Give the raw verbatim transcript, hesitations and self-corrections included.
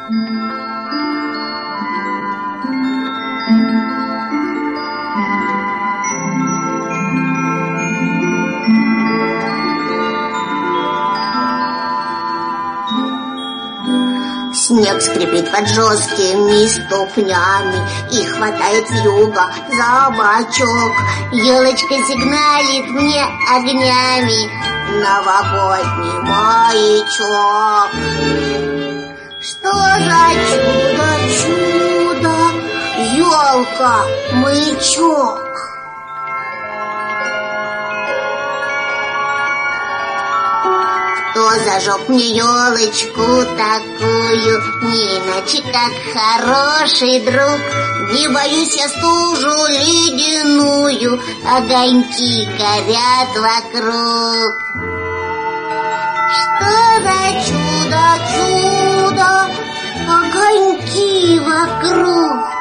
Снег скрипит под жесткими ступнями и хватает с юга за бочок. Елочка сигналит мне огнями, новогодний маячок. Что за чудо, чудо, елка, маячок? Кто зажег мне елочку такую, не иначе как хороший друг? Не боюсь я стужу ледяную, огоньки горят вокруг. Что за чудо, чудо, огоньки вокруг?